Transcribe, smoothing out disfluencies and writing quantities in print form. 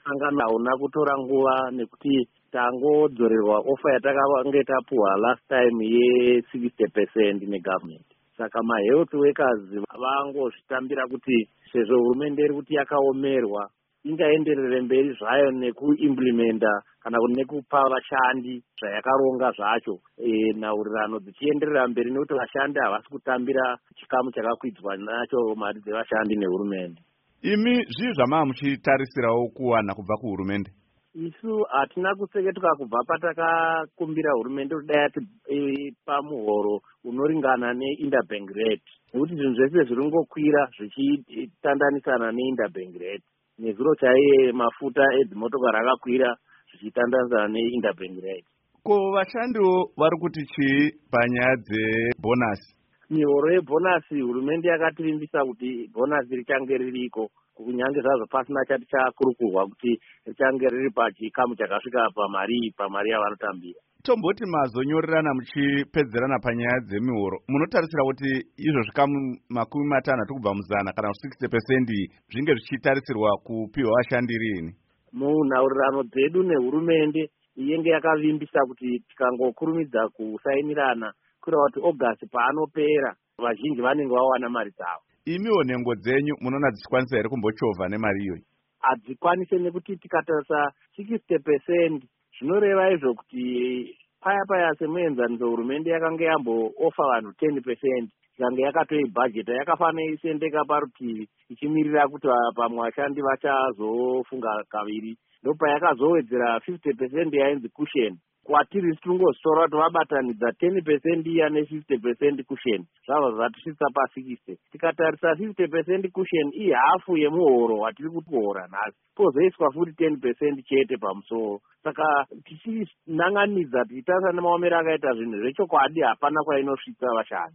sangana hauna kutora nguva nekuti tangodzorerwa ofa yatakange tapuhwa last time ye60% negovernment. Saka mahealth workers vangozvitambira kuti sezvo hurumende iri kuti yakaomerwa ingaenderere mberi zvayo nekuimplementa kana nekupa vashandi zvayakaronga zvacho nhaurirano dzichienderera mberi nekuti vashandi havasi kutambira chikamu chakakwidzwa nacho mari dzevashandi nehurumende. Imi zvii zvamava muchitarisirawo kuwana kubva kuhurumende? Isu hatina kuseketuka kubva patakakumbira hurumende kuti dai atipa muhoro unoringana neinterbank rate, nekuti zvinhu zvese zviri ngokwira zvichitandanisana neinterbank rate, nezuro chaiye mafuta edzimotokari akakwira zvichitandanisana neinterbank rate. Ko vashandiwo vari kuti chii panyaya dzebhonasi? Mihoro yebhonasi hurumende yakativimbisa kuti bhonasi richange ririko, kunyange zvazvo pasina chati chakurukurwa kuti richange riri pachikamu chakasvika pamari yavanotambira. Tomboti mazonyorerana muchipedzerana panyaya dzemihoro, munotarisira kuti izvo zvikamu 50 kubva muzana kana 60% zvinge zvichitarisirwa kupiwa vashandi rini? Munhaurirano dzedu nehurumende inenge yakavimbisa kuti tikangokurumidza kusainirana kureva kuti August paanopera vazhinji vanenge vawana mari dzavo. Imiwo nhengo dzenyu munoona dzichikwanisa here kumbochovha nemari iyoyi? Hadzikwanise nekuti tikatarisa 60% zvinoreva izvo kuti paya semuenzaniso hurumende yakanga yamboofa vanhu 10%, ikange yakatoibhajeta yakafanira isendeka parutivi ichimirira kuti pamwe vashandi vachazofunga kaviri. Ndopayakazowedzera 50% yainzi cushion. Kwatiri tiringozvitora kuti vabatanidza 10% iya ne50% cushion zvava zvatisvitsa pa60. Tikatarisa 50% cushion ihafu yemuhoro watiri kutohora nhasi, pozoiswa futi 10% chete pamusoro. Saka tichinanganidza tichitarisa nemaomero akaita zvinhu zvechokwadi hapana kwainosvitsa vashandi.